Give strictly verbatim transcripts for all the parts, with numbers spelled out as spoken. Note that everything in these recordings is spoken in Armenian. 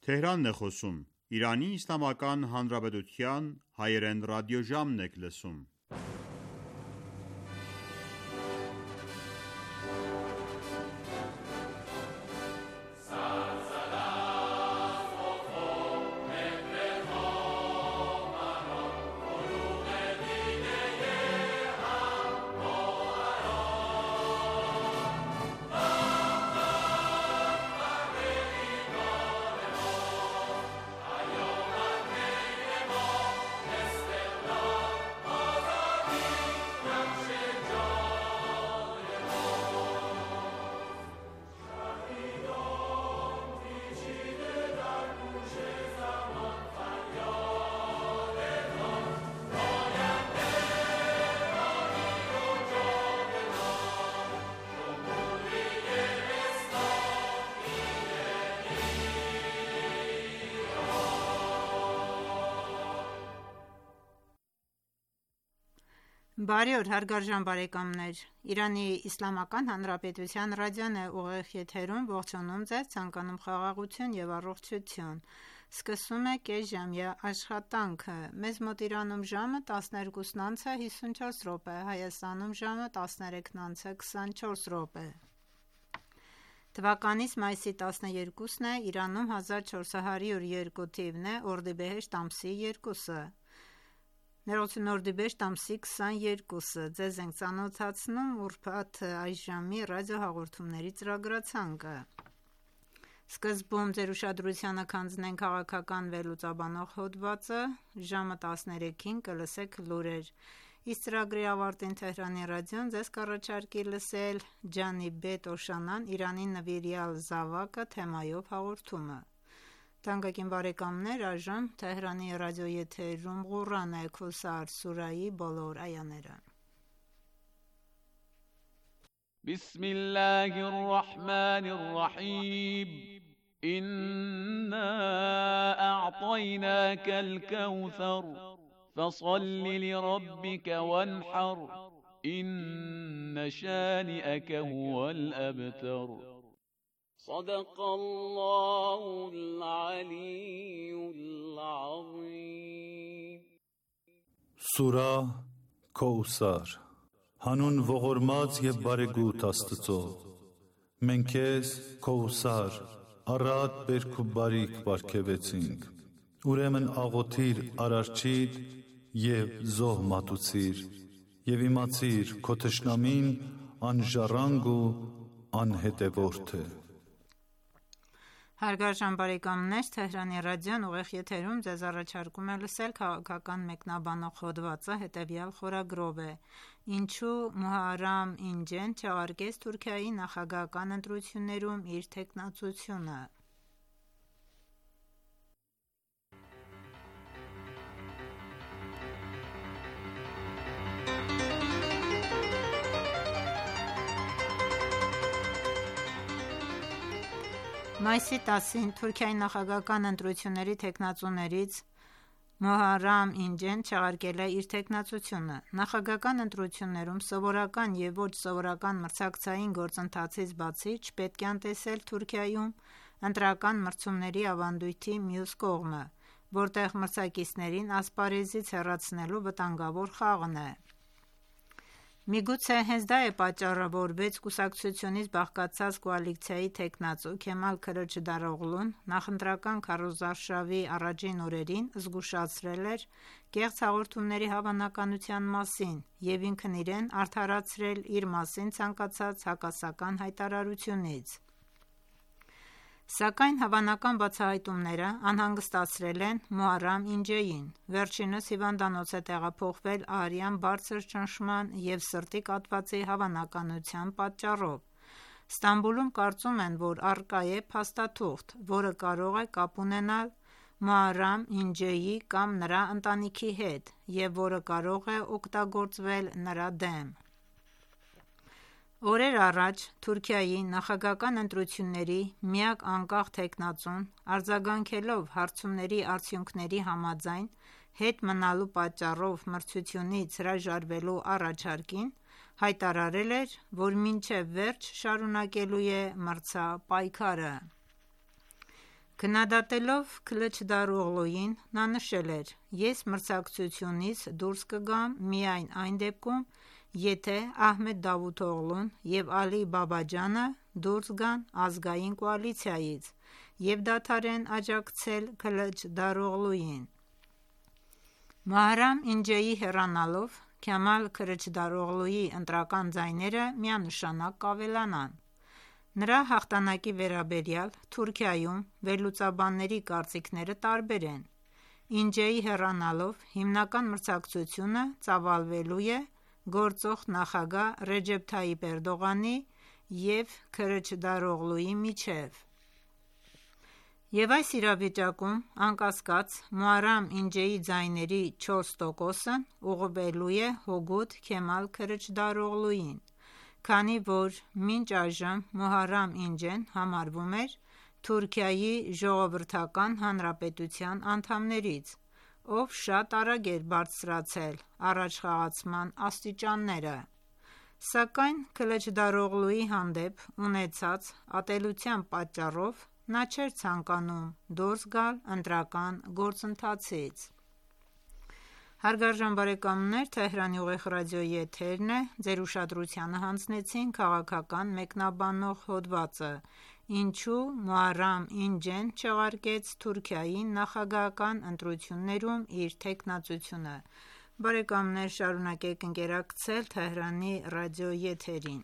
Թեհրանն է խոսում, Իրանի Իսլամական Հանրապետության հայերեն ռադիոժամն եք լսում: Բարի օր հարգարժան բարեկամներ, Իրանի Իսլամական Հանրապետության ռադիոն է ուղիղ եթերում, ողջունում ձեզ, ցանկանում խաղաղություն և առողջություն: Սկսում է կեսժամյա աշխատանքը: Մեզ մոտ Իրանում ժամը տասներկուսն անց է հիսունչորս րոպե, Հայաստանում ժամը տասներեքն անց է քսանչորս րոպե: Թվականիս մայիսի տասներկուսն է, Իրանում հազար չորս հարյուր երկու թիվն է, օրդիբեհեշտ ամսի երկուսը: Օրդիբեհեշտ ամսի քսաներկուսը: Ձեզ ենք ծանոթացնում ուրբաթ այս ժամի ռադիոհաղորդումների ծրագրացանկը: Սկզբում ձեր ուշադրությանը քանձնենք քաղաքական վերլուծաբանող հոդվածը, ժամը տասներեքին կլսեք լուրեր: Իսկ ծրագրի ավարտին Թեհրանի ռադիոն ձեզ կառաջարկի լսել «Ջանիբետ Օշանան Իրանի նվիրյալ զավակը» թեմայով հաղորդումը: Թանկագին բարեկամներ, այժմ Թեհրանի ռադիոեթերում Ղուրան է, Քոսար սուրահի բոլոր այաները: Բիսմիլլահի ռահմանի ռահիմ Իննա աዕطیناکَ الکوثر فصل لربک وانحر إن شانئک هو الأبتر صدق الله العلی العظیم Սուրահ Քոուսար Հանուն ողորմած և բարեգութ Աստծո: Մենք քեզ Քոուսար, առատ բերք ու բարիք պարգևեցինք: Ուրեմն աղոթիր Արարչիդ և զոհ մատուցիր և իմացիր քո թշնամին անժառանգ ու անհետևորդ է: Հարգարժան բարեկամներ, Թեհրանի ռադիոն ուղիղ եթերում ձեզ առաջարկում է լսել քաղաքական մեկնաբանող հոդվածը հետևյալ խորագրով է. Ինչու Մոհարամ Ինջեն չեղարկեց Թուրքիայի նախագահական ընտրություններում իր թեկնածությունը: Մայիսի տասին Թուրքիայի նախագահական ընտրությունների թեկնածուներից Մոհարամ Ինջեն չեղարկել է իր թեկնածությունը: Նախագահական ընտրություններում սովորական և ոչ սովորական մրցակցային գործընթացից բացի չպետք է անտեսել Թուրքիայում ընտրական մրցումների ավանդույթի մյուս կողմը, որտեղ մրցակիցներին ասպարեզից հեռացնելու վտանգավոր խաղն է: Միգուցե հենց դա է պատճառը, որ վեց կուսակցությունից բաղկացած կոալիցիայի թեկնածու Քեմալ Քլիչդարօղլուն նախընտրական քարոզարշավի առաջին օրերին զգուշացրել էր կեղծ հաղորդումների հավանականության մասին և ինքն իրեն արդարացրել իր մասին ցանկացած հակասական հայտարարությունից: Սակայն հավանական բացահայտումները անհանգստացրել են Մոհարամ Ինջեին: Վերջինս հիվանդանոց է տեղափոխվել արյան բարձր ճնշման և սրտի կաթվածի հավանականության պատճառով: Ստամբուլում կարծում են, որ առկա է փաստաթուղթ, որը կարող է կապ ունենալ Մոհարամ Ինջեի կամ նրա ընտանիքի հետ և որը կարող է օգտագործվել նրա դեմ: Օրեր առաջ Թուրքիայի նախագահական ընտրությունների միակ անկախ թեկնածուն, արձագանքելով հարցումների արդյունքների համաձայն հետ մնալու պատճառով մրցությունից հրաժարվելու առաջարկին, հայտարարել էր, որ մինչև վերջ շարունակելու է մրցապայքարը: Քննադատելով Քլչդարօղլուին, նա նշել էր. «Ես մրցակցությունից դուրս կգամ միայն այն դեպքում, եթե Ահմեդ Դավութօղլուն և Ալի Բաբաջանը դուրս գան ազգային կոալիցիայից և դադարեն աջակցել Քլչդարօղլուին»։ Մոհարամ Ինջեի հեռանալով Քամալ Քլչդարօղլուի ընտրական ձայները միանշանակ կավելանան։ Նրա հաղթանակի վերաբերյալ Թուրքիայում վերլուծաբանների կարծիքները տարբեր են։ Ինջեի հեռանալով հիմնական մրցակցությունը ծավալվելու է գործող նախագահ Ռեջեփ Թայիփ Էրդողանի և Քլչդարօղլուի միջև։ Եվ այս իրավիճակում, անկասկած, Մոհարամ Ինջեի ձայների չորս տոկոսն ուղղվելու է հօգուտ Քեմալ Քլչդարօղլուին, քանի որ մինչ այժմ Մոհարամ Ինջեն համարվում էր Թուրքիայի Ժողովրդական Հանրապետության անդամներից, ով շատ արագ էր բարձրացել առաջխաղացման աստիճանները։ Սակայն Քլչդարօղլուի հանդեպ ունեցած ատելության պատճառով նա չէր ցանկանում դուրս գալ ընտրական գործընթացից։ Հարգարժան բարեկամներ, Թեհրանի ուղիղ ռադիոյի եթերն է, ձեր ուշադրությանը հանձնեցին քաղաքական մեկնաբանող հոդվածը «Ինչու Մոհարամ Ինջեն չեղարկեց Թուրքիայի նախագահական ընտրություններում իր թեկնածությունը»։ Բարեկամներ, շարունակեք ընկերակցել Թեհրանի ռադիոյի եթերին։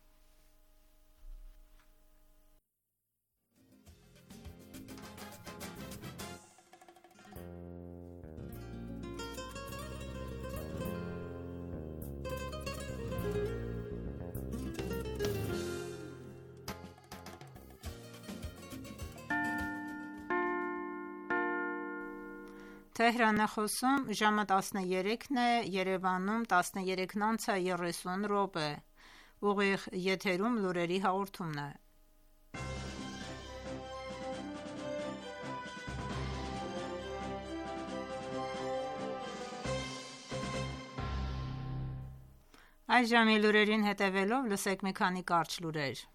Թեհրանը խոսում ժամը տասներեքն է, Երևանում տասներեքն անց է երեսուն րոպե։ Ուղիղ եթերում լուրերի հաղորդումն է։ Այս ժամի լուրերին հետևելով լսեք մի քանի կարճ լուրեր։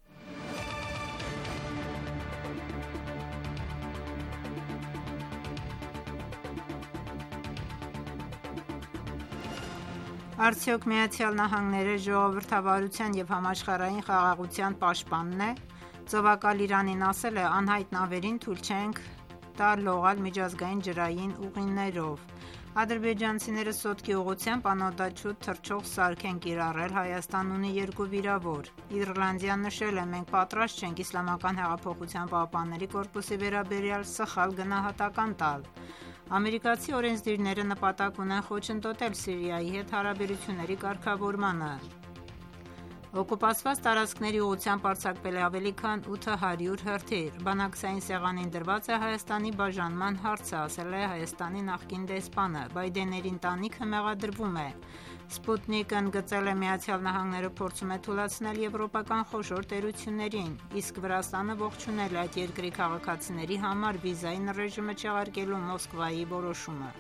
Արդյոք Միացյալ Նահանգները ժողովրդավարության և համաշխարհային խաղաղության պաշտպանն է։ Ծովակալ Իրանին ասել է անհայտ նավերին թույլ չենք տա լողալ միջազգային ջրային ուղիներով։ Ադրբեջանցիները Սոտկի ուղղությամբ անօդաչու թռչող սարք են կիրառել, Հայաստան ունի երկու վիրավոր։ Իռլանդիան նշել է մենք պատրաստ չենք Իսլամական հեղափոխության պահապանների կորպուսի վերաբերյալ սխալ գնահատական տալ։ Ամերիկացի օրենսդիրները նպատակ ունեն խոչընդոտել Սիրիայի հետ հարաբերությունների կարգավորմանը։ Օկուպացված տարածքների ուղղությամբ արձակվել է ավելի քան ութ հարյուր հրթիռ։ Բանակցային սեղանին դրված է Հայաստանի բաժանման հարցը, ասել է Հայաստանի նախկին դեսպանը։ Բայդենների ընտանիքը մեղադրվում է։ Սպուտնիկն ընդգծել է Միացյալ Նահանգները փորձում է թուլացնել եվրոպական խոշոր տերություններին, իսկ Վրաստանը ողջունել է այդ երկրի քաղաքացիների համար վիզային ռեժիմը չեղարկելու Մոսկվայի որոշումը։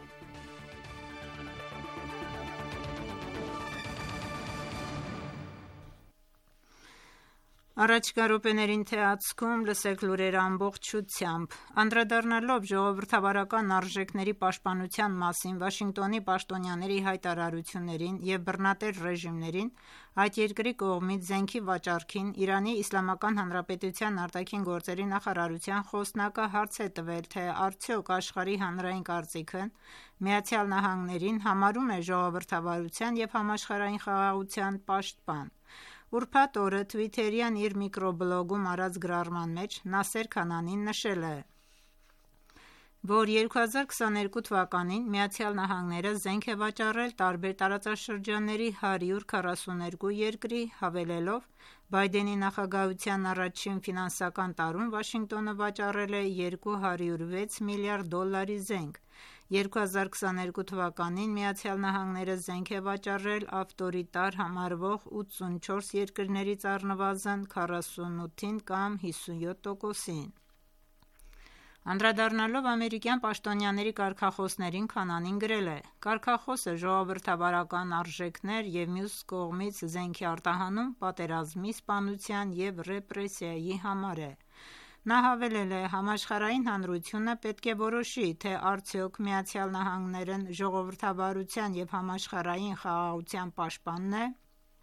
Առաջիկա րոպեների ընթացքում լսեք լուրերը ամբողջությամբ։ Անդրադառնալով ժողովրդավարական արժեքների պաշտպանության մասին Վաշինգտոնի պաշտոնյաների հայտարարություններին և բռնատեր ռեժիմներին, այդ երկրի կողմից զենքի վաճառքին Իրանի Իսլամական Հանրապետության արտաքին գործերի նախարարության խոսնակը հարց է տվել, թե արդյոք աշխարհի հանրային կարծիքն Միացյալ Նահանգներին համարում է ժողովրդավարության և համաշխարհային խաղաղության պաշտպան։ Ուրբաթ օրը Թվիթերյան իր միկրոբլոգում արած գրառման մեջ Նասեր Քանանին նշել է, որ երկու հազար քսաներկու թվականին Միացյալ Նահանգները զենք է վաճառել տարբեր տարածաշրջանների հարյուր քառասուներկու երկրի, հավելելով. Բայդենի նախագահության առաջին ֆինանսական տարում Վաշինգտոնը վաճառել է երկու հարյուր վեց միլիարդ դոլարի զենք։ երկու հազար քսաներկու թվականին Միացյալ Նահանգները զենք է վաճառել ավտորիտար համարվող ութսունչորս երկրներից առնվազն քառասունութին կամ հիսունյոթ տոկոսին։ Անդրադառնալով ամերիկյան պաշտոնյաների կարգախոսներին, Քանանին գրել է. «Կարգախոսը ժողովրդավարական արժեքներ և մյուս կողմից զենքի արտահանում պատերազմի, սպանության և ռեպրեսիայի համար է։ Նա հավելել է. համաշխարհային հանրությունը պետք է որոշի, թե արդյոք Միացյալ Նահանգներն ժողովրդավարության և համաշխարհային խաղաղության պաշտպանն է։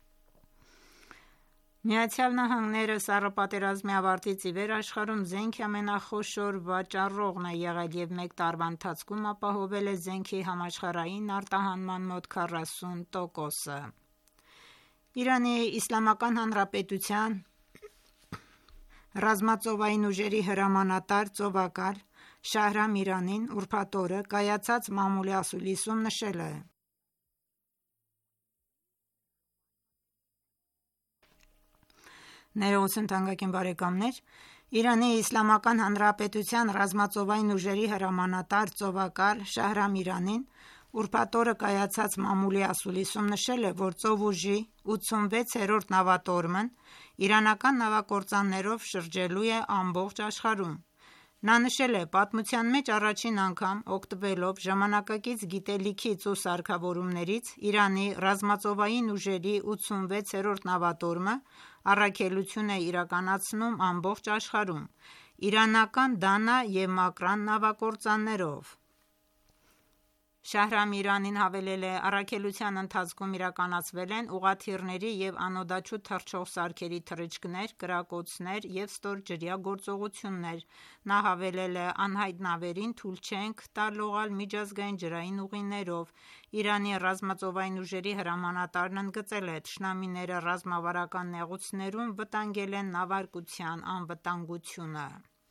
Միացյալ Նահանգները Սառը պատերազմի ավարտից ի վեր աշխարհում զենքի ամենախոշոր վաճառողն է եղել և մեկ տարվա ընթացքում ապահովել է զենքի համաշխարհային արտահանման մոտ քառասուն տոկոսը։ Իրանի Իսլամական Հանրապետության ռազմածովային ուժերի հրամանատար ծովակալ Շահրամ Իրանին ուրբաթ օրը կայացած մամուլի ասուլիսում նշել է. Ներողություն թանկագին բարեկամներ, Իրանի Իսլամական Հանրապետության ռազմածովային ուժերի հրամանատար ծովակալ Շահրամ Իրանին ուրբաթ օրը կայացած մամուլի ասուլիսում նշել է, որ ծովուժի ութսունվեցերորդ նավատորմն իրանական նավակործաններով շրջելու է ամբողջ աշխարհում։ Նա նշել է. «Պատմության մեջ առաջին անգամ օգտվելով ժամանակակից գիտելիքից ու սարքավորումներից Իրանի ռազմածովային ուժերի ութսունվեցերորդ նավատորմը առաքելություն է իրականացնում ամբողջ աշխարհում իրանական Դանա և Մակրան նավակործաններով»։ Շահրամ Իրանին հավելել է. «Առաքելության ընթացքում իրականացվել են ուղղաթիռների և անօդաչու թռչող սարքերի թռիչքներ, կրակոցներ և ստորջրյա գործողություններ»։ Նա հավելել է. «Անհայտ նավերին թույլ չենք տա լողալ միջազգային ջրային ուղիներով»։ Իրանի ռազմածովային ուժերի հրամանատարն ընդգծել է. «Թշնամիները ռազմավարական նեղուցներում վտանգել են նավարկության անվտանգությունը»։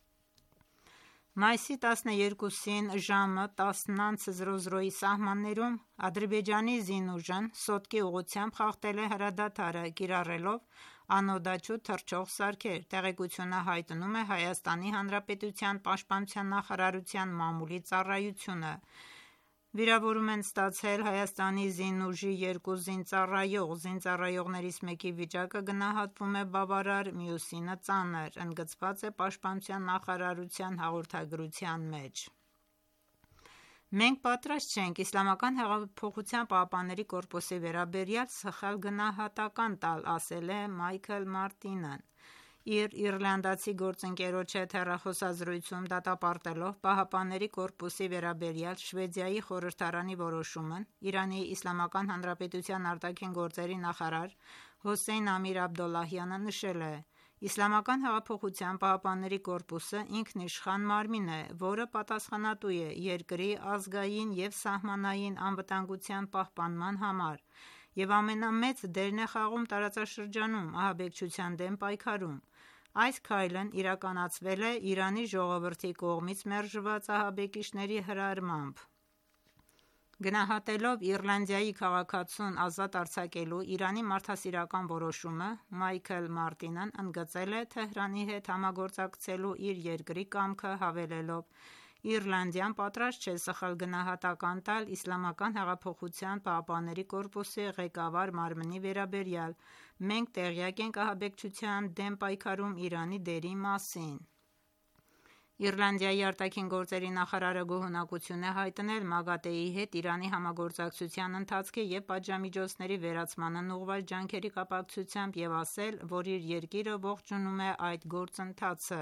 Մայիսի տասներկուսին ժամը տասն ի սահմաններում Ադրբեջանի զինուժն Սոտկի ուղղությամբ խախտել է հրադադարը՝ կիրառելով անօդաչու թռչող սարքեր։ Տեղեկությունը հայտնում է Հայաստանի Հանրապետության պաշտպանության նախարարության մամուլի ծառայությունը։ Վիրավորում են ստացել Հայաստանի զինուժի երկու զինծառայող։ Զինծառայողներից մեկի վիճակը գնահատվում է բավարար, մյուսինը՝ ծանր, ընդգծված է պաշտպանության նախարարության հաղորդագրության մեջ։ «Մենք պատրաստ չենք Իսլամական հեղափոխության պահապանների կորպուսի վերաբերյալ սխալ գնահատական տալ», ասել է Մայքլ Մարտինն իր իռլանդացի գործընկերոջ հետ հեռախոսազրույցում՝ դատապարտելով Պահապանների կորպուսի վերաբերյալ Շվեդիայի խորհրդարանի որոշումն։ Իրանի Իսլամական Հանրապետության արտաքին գործերի նախարար Հոսեյն Ամիր Աբդոլլահյանը նշել է. «Իսլամական հեղափոխության պահապանների կորպուսը ինքնիշխան մարմին է, որը պատասխանատու է երկրի ազգային և սահմանային անվտանգության պահպանման համար և ամենամեծ դերն է խաղում տարածաշրջանում ահաբեկչության դեմ պայքարում։ Այս քայլն իրականացվել է Իրանի ժողովրդի կողմից մերժված ահաբեկիչների հրահրմամբ»։ Գնահատելով Իռլանդիայի քաղաքացուն ազատ արձակելու Իրանի մարդասիրական որոշումը, Մայքլ Մարտինն ընդգծել է Թեհրանի հետ համագործակցելու իր երկրի կամքը, հավելելով. «Իռլանդիան պատրաստ չէ սխալ գնահատական տալ Իսլամական հեղափոխության պահապանների կորպուսի ղեկավար մարմնի վերաբերյալ։ Մենք տեղյակ ենք ահաբեկչության դեմ պայքարում Իրանի դերի մասին»։ Իռլանդիայի արտաքին գործերի նախարարը գոհունակություն է հայտնել ՄԱԳԱՏԷ-ի հետ Իրանի համագործակցության ընթացքի և պատժամիջոցների վերացմանն ուղղված ջանքերի կապակցությամբ և ասել, որ իր երկիրը ողջունում է այդ գործընթացը։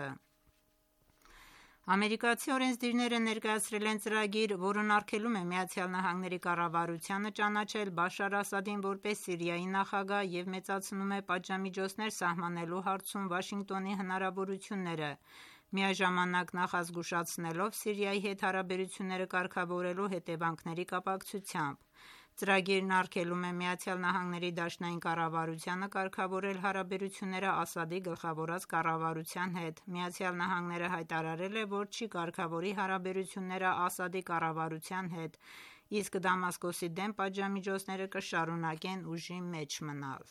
Ամերիկացի օրենսդիրները ներկայացրել են ծրագիր, որն արգելում է ԱՄՆ կառավարությանը ճանաչել Բաշար Ասադին որպես Սիրիայի նախագահ և մեծացնում է պատժամիջոցներ սահմանելու հարցում Վաշինգտոնի հնարավորությունները, միաժամանակ նախազգուշացնելով Սիրիայի հետ հարաբերությունները կարգավորելու հետևանքների կապակցությամբ։ Ծրագիրն արգելում է ԱՄՆ դաշնային կառավարությանը կարգավորել հարաբերությունները Ասադի գլխավորած կառավարության հետ։ ԱՄՆ-ը հայտարարել է, որ չի կարգավորի հարաբերությունները Ասադի կառավարության հետ, իսկ Դամասկոսի դեմ պատժամիջոցները կշարունակեն ուժի մեջ մնալ։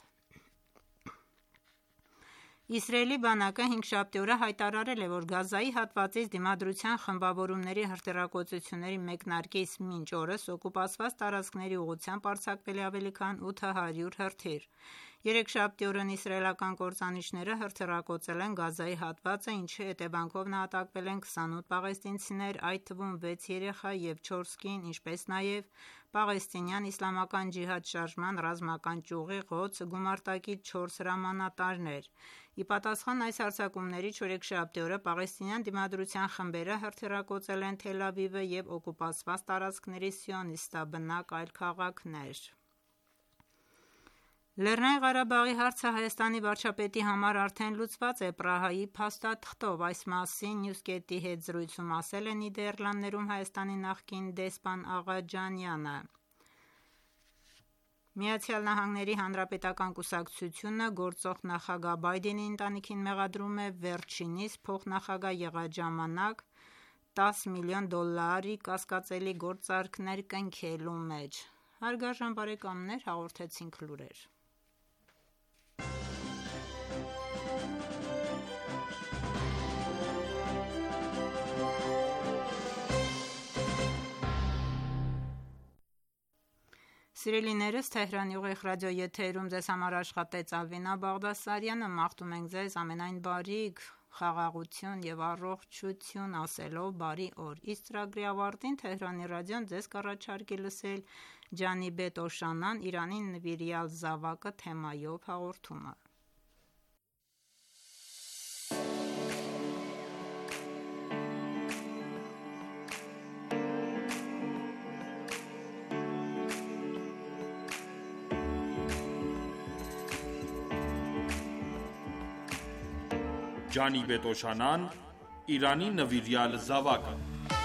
Իսրայելի բանակը հինգշաբթի օրը հայտարարել է, որ Գազայի հատվածից Դիմադրության խմբավորումների հրթիռակոծությունների մեկնարկից մինչ օրս օկուպացված տարածքների ուղղությամբ արձակվել է ավելի քան ութ հարյուր հրթիռ։ Երեքշաբթի օրն իսրայելական կործանիչները հրթիռակոծել են Գազայի հատվածը, ինչի հետևանքով նահատակվել են քսանութ պաղեստինցիներ, այդ թվում վեց երեխա և չորս կին, ինչպես նաև Պաղեստինյան իսլամական ջիհադ շարժման ռազմական ճյուղի խոց գումարտակից չորս հրամանատարներ։ Ի պատասխան այս հարձակումների չորեքշաբթի օրը պաղեստինյան դիմադրության խմբերը հրթիռակոծել են Թել Ավիվը և օկուպացված տարածքների սիոնիստաբնակ այլ քաղաքներ։ Լեռնային Ղարաբաղի հարցը Հայաստանի վարչապետի համար արդեն լուծված է Պրահայի փաստաթղթով։ Այս մասին Newsgate-ի հետ զրույցում ասել է Նիդերլանդներում Հայաստանի նախկին դեսպան Աղաջանյանը։ Միացյալ Նահանգների Հանրապետական կուսակցությունը գործող նախագահ Բայդենի ընտանիքին մեղադրում է վերջինիս փոխնախագահ եղած ժամանակ տասը միլիոն դոլարի կասկածելի գործարքներ կնքելու մեջ։ Հարգարժան բարեկամներ, հաղորդեցինք լուրեր։ Սիրելիներս, Թեհրանի ուղիղ ռադիոեթերում ձեզ համար աշխատեց Ալվինա Բաղդասարյանը։ Մաղթում ենք ձեզ ամենայն բարիք, խաղաղություն եւ առողջություն ասելով բարի օր։ Իսկ ծրագրի ավարտին Թեհրանի ռադիոն ձեզ կառաջարկի լսել Ջանիբետ Օշանան Իրանին նվիրյալ զավակը թեմայով հաղորդումը։ Ջանիբետ Օշանան Իրանի նվիրյալ զավակը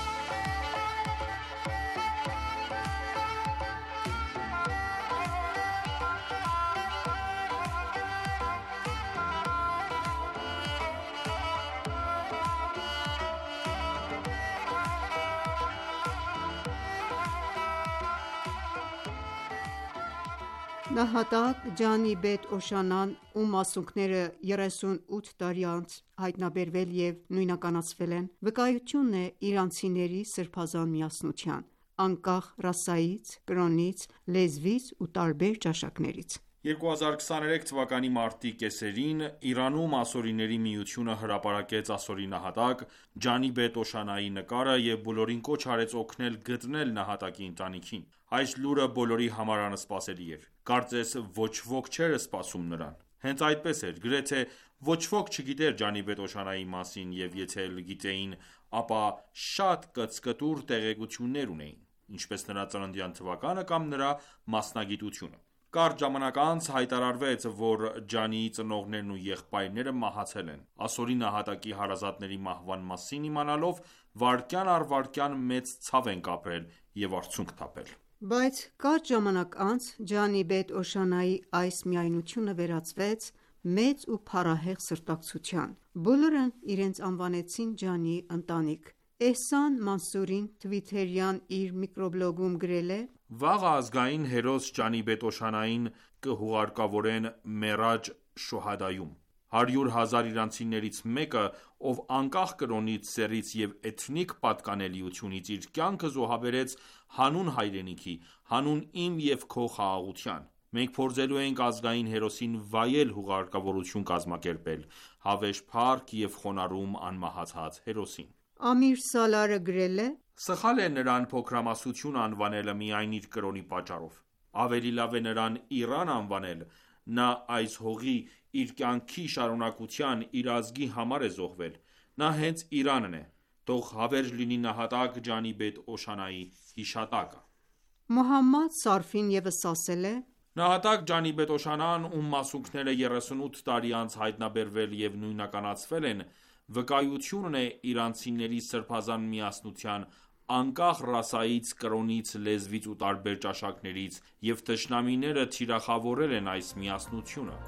Նահատակ Ջանիբետ Օշանան, ում մասունքները երեսունութ տարի անց հայտնաբերվել և նույնականացվել են, վկայությունն է իրանցիների սրբազան միասնության, անկախ ռասայից, կրոնից, լեզվից ու տարբեր ճաշակներից։ երկու հազար քսաներեք թվականի մարտի կեսերին Իրանում Ասորիների միությունը հրապարակեց ասորի նահատակ Ջանիբետ Օշանայի նկարը և բոլորին կոչ արեց օգնել գտնել նահատակի ընտանիքին։ Այս լուրը բոլորի համար անսպասելի էր։ Կարծես ոչ ոք չէր սպասում նրան։ Հենց այդպես էր, գրեթե ոչ ոք չգիտեր Ջանիբետ Օշանայի մասին և եթե էլ գիտեին, ապա շատ կծկտուր տեղեկություններ ունեին, ինչպես նրա ծննդյան թվականը կամ նրա մասնագիտությունը։ Կարճ ժամանակ անց հայտարարվեց, որ Ջանիի ծնողներն ու եղբայրները մահացել են։ Ասորի նահատակի հարազատների մահվան մասին իմանալով վայրկյան առ վայրկյան մեծ ցավ ենք ապրել և արցունք թափել։ Բայց կարճ ժամանակ անց Ջանիբետ Օշանայի այս միայնությունը վերածվեց մեծ ու փառահեղ սրտակցության։ Բոլորն իրենց անվանեցին Ջանիի ընտանիք։ Էհսան Մանսուրին թվիթերյան իր միկրոբլոգում գրել է. «Վաղ ազգային հերոս Ջանիբետ Օշանային կհուղարկավորեն Մերաջ Շոհադայում։ Հարյուր հազար իրանցիներից մեկը, ով անկախ կրոնից, սեռից և էթնիկ պատկանելիությունից իր կյանքը զոհաբերեց հանուն հայրենիքի, հանուն իմ և քո խաղաղության։ Մենք փորձելու ենք ազգային հերոսին վայել հուղարկավորություն կազմակերպել, հավերժ փառք և խոնարհում անմահացած հերոսին»։ Ամիր Սալարը գրել է. «Սխալ է նրան փոքրամասնություն անվանելը միայն իր կրոնի պատճառով։ Ավելի լավ է նրան Իրան անվանել։ Նա այս հողի, իր կյանքի շարունակության, իր ազգի համար է զոհվել։ Նա հենց Իրանն է։ Թող հավերժ լինի նահատակ Ջանիբետ Օշանայի հիշատակը»։ Մոհամմադ Սարֆին ևս ասել է. «Նահատակ Ջանիբետ Օշանան, ում մասունքները երեսունութ տարի անց հայտնաբերվել և նույնականացվել են, վկայությունն է իրանցիների սրբազան միասնության, անկախ ռասայից, կրոնից, լեզվից ու տարբեր ճաշակներից, և թշնամիները թիրախավորել են այս միասնությունը»։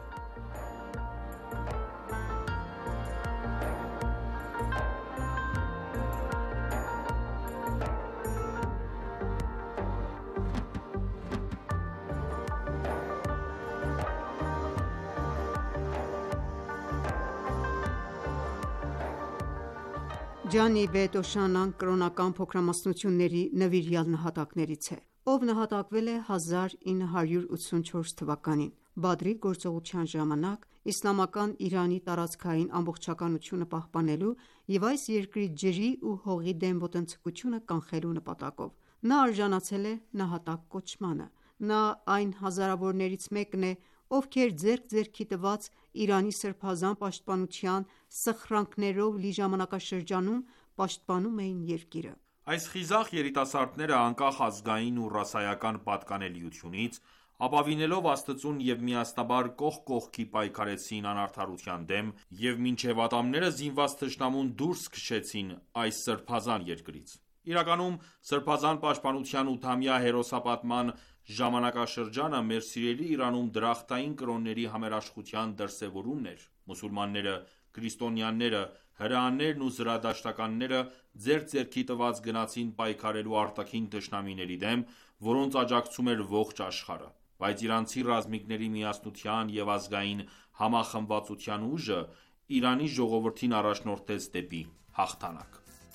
Ջանիբետ Օշանան կրոնական փոքրամասնությունների նվիրյալ նահատակներից է, ով նահատակվել է հազար ինը հարյուր ութսունչորս թվականին Բադրի գործողության ժամանակ իսլամական Իրանի տարածքային ամբողջականությունը պահպանելու և այս երկրի ջրի ու հողի դեմ ոտնձգությունը կանխելու նպատակով։ Նա արժանացել է նահատակ կոչմանը։ Նա այն հազարավորներից մեկն է, ովքեր ձեռք-ձեռքի տված Իրանի սրբազան պաշտպանության սխրանքներով լի ժամանակաշրջանում պաշտպանում էին երկիրը։ Այս խիզախ երիտասարդները անկախ ազգային ու ռասայական պատկանելիությունից, ապավինելով Աստծուն և միասնաբար կողք կողքի պայքարեցին անարդարության դեմ և մինչև ատամները զինված թշնամուն դուրս քշեցին այս սրբազան երկրից։ Իրականում սրբազան պաշտպանության ութամյա հերոսապատման ժամանակաշրջանը մեր սիրելի Իրանում դրախտային կրոնների համերաշխության դրսևորումն էր։ Մուսուլմանները, քրիստոնյաները, հրեաներն ու զրադաշտականները ձեռք-ձեռքի տված գնացին պայքարելու արտաքին թշնամիների դեմ, որոնց աջակցում էր ողջ աշխարհը։ Բայց իրանցի ռազմիկների միասնության և ազգային համախմբվածության ուժը Իրանի ժողովրդին առաջնորդեց դեպի հաղթանակ։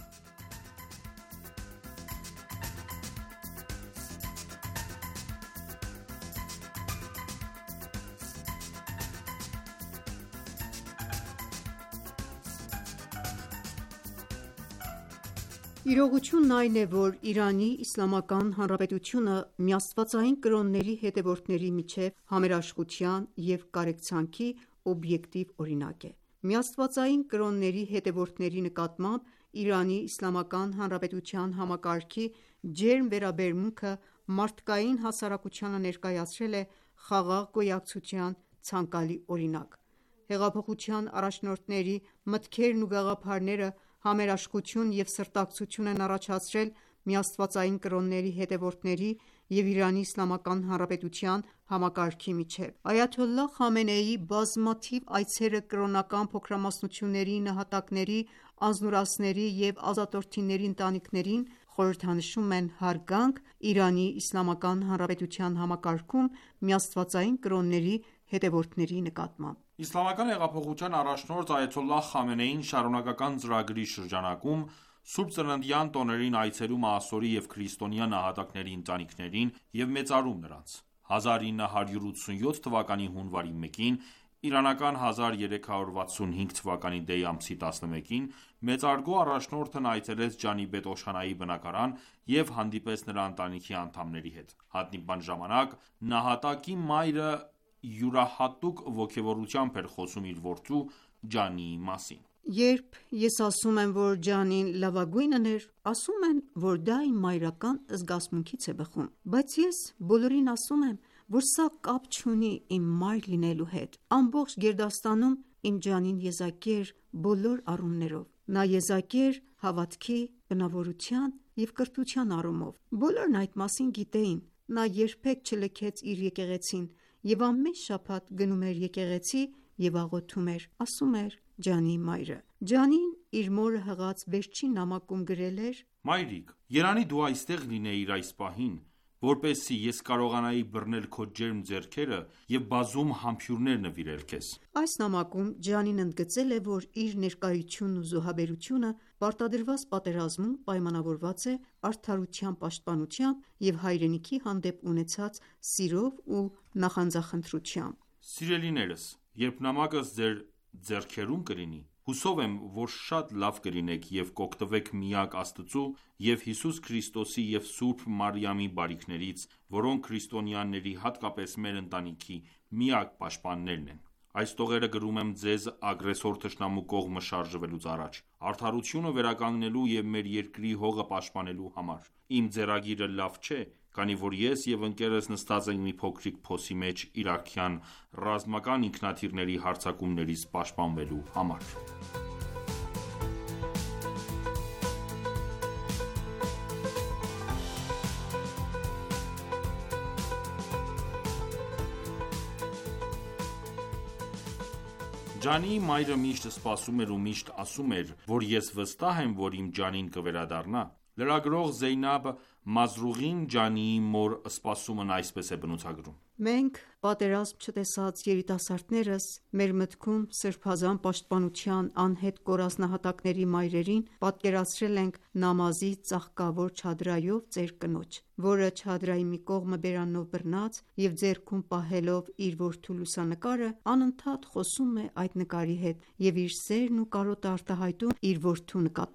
Իրողությունն այն է, որ Իրանի Իսլամական Հանրապետությունը միաստվածային կրոնների հետևորդների միջև համերաշխության և կարեկցանքի օբյեկտիվ օրինակ է։ Միաստվածային կրոնների հետևորդների նկատմամբ Իրանի Իսլամական Հանրապետության համակարգի ջերմ վերաբերմունքը մարդկային հասարակությանը ներկայացրել է խաղաղ գոյակցության ցանկալի օրինակ։ Հեղափոխության առաջնորդների մտքերն ու գաղափարները համերաշխություն և սրտակցություն են առաջացրել միաստվածային կրոնների հետևորդների և Իրանի Իսլամական Հանրապետության համակարգի միջև։ Այաթոլլահ Խամենեիի բազմաթիվ այցերը կրոնական փոքրամասնությունների, նահատակների, անձնուրացների և ազատորդիների ընտանիքներին խորհրդանշում են հարգանք Իրանի Իսլամական Հանրապետության համակարգում միաստվածային կրոնների հետևորդների նկատմամբ։ Իսլամական հեղափոխության առաջնորդ Այաթոլլահ Խամենեին շարունակական ծրագրի շրջանակում Սուրբ Ծննդյան տոներին այցելում է ասորի և քրիստոնյա նահատակների ընտանիքներին և մեծարում նրանց։ հազար ինը հարյուր ութսունյոթ թվականի հունվարի մեկին (իրանական հազար երեք հարյուր վաթսունհինգ թվականի դեյ ամսի տասնմեկին) մեծարգո առաջնորդն այցելեց Ջանիբետ Օշանայի բնակարան և հանդիպեց նրա ընտանիքի անդամների հետ։ Հանդիպման ժամանակ նահատակի մայրը յուրահատուկ ոգևորությամբ էր խոսում իր որդու՝ Ջանիի մասին։ Երբ ես ասում եմ, որ Ջանին լավագույնն էր, ասում են, որ դա իմ մայրական զգացմունքից է բխում, բայց ես բոլորին ասում եմ, որ սա կապ չունի իմ մայր լինելու հետ։ Ամբողջ գերդաստանում իմ Ջանին եզակի էր բոլոր առումներով։ Նա եզակի էր հավատքի, բնավորության և կրթության առումով։ Բոլորն այդ մասին գիտեին։ Նա երբեք չլքեց իր եկեղեցին և ամեն շաբաթ գնում էր եկեղեցի և աղոթում էր, ասում էր Ջանիի մայրը։ Ջանին իր մորը հղած վերջին նամակում գրել էր. «Մայրիկ, երանի դու այստեղ լինեիր այս պահին, որպեսզի ես կարողանայի բռնել քո ջերմ ձեռքերը և բազում համբույրներ նվիրել քեզ»։ Այս նամակում Ջանին ընդգծել է, որ իր ներկայությունն ու զոհաբերությունը պարտադրված պատերազմում պայմանավորված է արդարության պաշտպանությամբ և հայրենիքի հանդեպ ունեցած սիրով ու նախանձախնդրությամբ։ Սիրելիներս, երբ նամակս ձեր ձեռքերում կլինի, հուսով եմ, որ շատ լավ կլինեք և կօգտվեք միակ Աստծու և Հիսուս Քրիստոսի և Սուրբ Մարիամի բարիքներից, որոնք քրիստոնյաների, հատկապես մեր ընտանիքի միակ պաշտպաններն են։ Այս տողերը գրում եմ ձեզ ագրեսոր թշնամու կողմը շարժվելուց առաջ, արդարությունը վերականգնելու և մեր երկրի հողը պաշտպանելու համար։ Իմ ձեռագիրը լավ չէ, քանի որ ես և ընկերս նստած ենք մի փոքրիկ փոսի մեջ իրաքյան ռազմական ինքնաթիռների հարձակումներից պաշտպանվելու համար։ Ջանիի մայրը միշտ սպասում էր ու միշտ ասում էր, որ ես վստահ եմ, որ իմ Ջանին կվերադառնա։ Լրագրող Զեյնաբ Մազրուղին Ջանիի մոր սպասումն այսպես է բնութագրում. «Մենք պատերազմ չտեսած երիտասարդներս մեր մտքում սրբազան պաշտպանության անհետ կորած նահատակների մայրերին պատկերացրել ենք նամազի ծաղկավոր չադրայով ծեր կնոջ, որը չադրայի մի կողմը բերանով բռնած և ձեռքում պահելով իր որդու լուսանկարը, անընդհատ խոսում է այդ նկարի հետ և իր սերն ու կարոտը արտահայտում իր որդու նկատմամբ։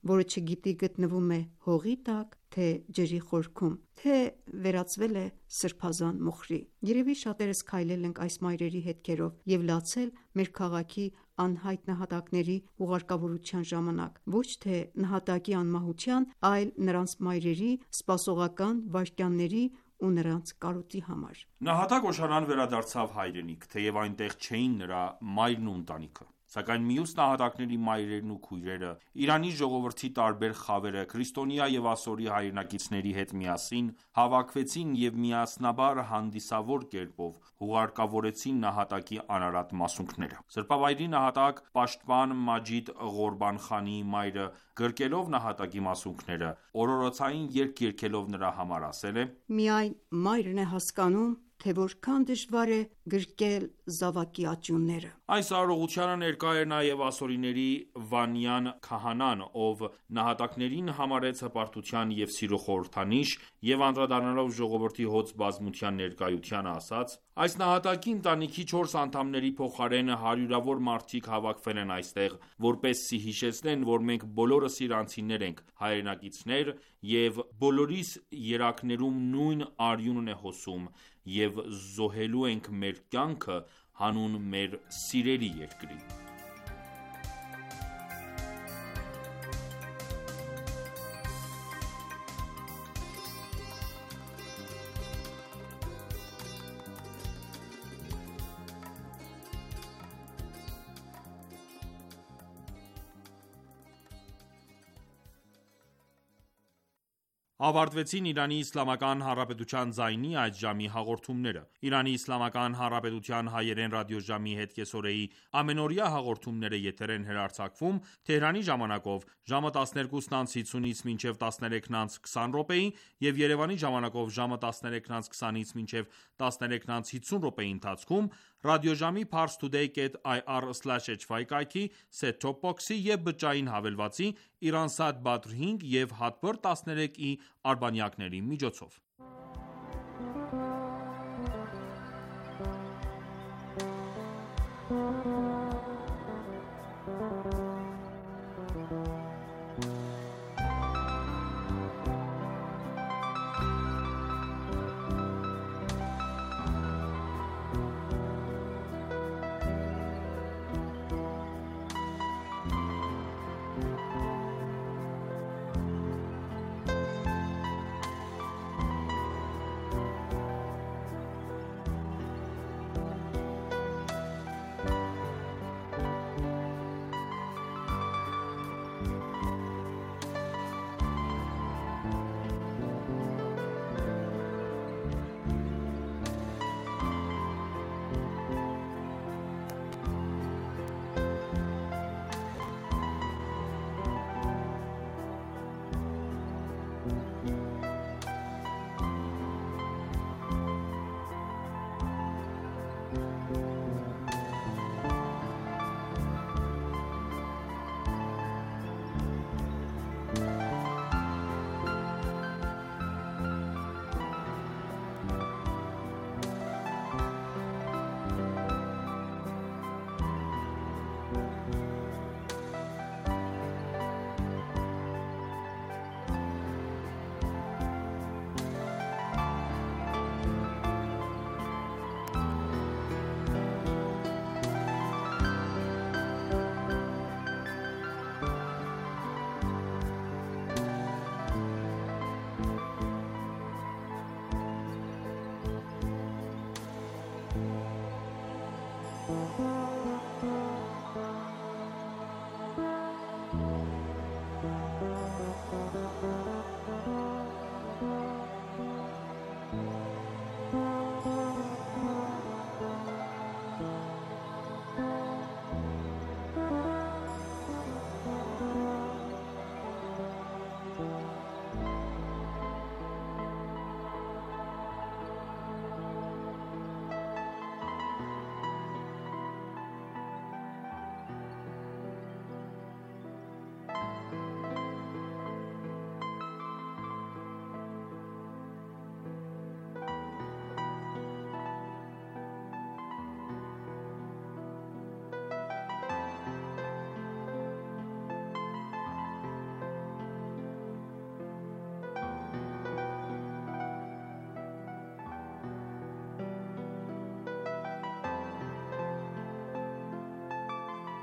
որը չգիտի գտնվում է հողի տակ, թե ջրի խորքում, թե վերածվել է սրբազան մոխրի։ Երևի շատերս քայլել ենք այս մայրերի հետքերով և լացել մեր քաղաքի անհայտ նահատակների ուղարկավորության ժամանակ, ոչ թե նահատակի անմահության, այլ նրանց մայրերի սպասողական վայրկյանների ու նրանց կարոտի համար։ Նահատակ Օշանան վերադարձավ հայրենիք, թեև այնտեղ չէին նրա մայրն ու ընտանիքը։ Սակայն մյուս նահատակների մայրերն ու քույրերը, Իրանի ժողովրդի տարբեր խավերը քրիստոնյա և ասորի հայրենակիցների հետ միասին հավաքվեցին և միասնաբար հանդիսավոր կերպով հուղարկավորեցին նահատակի անարատ մասունքները։ Սրբավայրի նահատակ պաշտպան Մաջիդ Ղորբանխանիի մայրը, գրկելով նահատակի մասունքները, օրօրոցային երգ երգելով նրա համար ասել է. «Միայն մայրն է հասկանում, թե որքան դժվար է գրկել զավակի աճյունները»։ Այս արարողությանը ներկա էր նաև ասորիների Վանյան քահանան, ով նահատակներին համարեց հպարտության և սիրո խորհրդանիշ և անդրադառնալով ժողովրդի հոծ բազմության ներկայությանը ասաց. «Այս նահատակի ընտանիքի չորս անդամների փոխարեն հարյուրավոր մարդիկ հավաքվել են այստեղ, որպեսզի հիշեցնեն, որ մենք բոլորս իրանցիներ ենք, հայրենակիցներ, և բոլորիս երակներում նույն արյունն է հոսում, և զոհելու ենք մեր կյանքը հանուն մեր սիրելի երկրի»։ Ավարտվեցին Իրանի Իսլամական Հանրապետության ձայնի այդ ժամի հաղորդումները։ Իրանի Իսլամական Հանրապետության հայերեն ռադիոժամի հետ կեսօրեի ամենօրյա հաղորդումները եթեր են հեռարձակվում Թեհրանի ժամանակով ժամը տասներկուսն անց հիսունից մինչև տասներեքն անց քսան րոպեի եւ Երևանի ժամանակով ժամը տասներեքն անց քսանից մինչև տասներեքն անց հիսուն րոպեի ընթացքում ռադիոժամի parstoday dot i r slash h y կայքի, set-top box-ի եւ բջջային հավելվածի Iransat Badr հինգ եւ Hotbird տասներեքի արբանյակների միջոցով։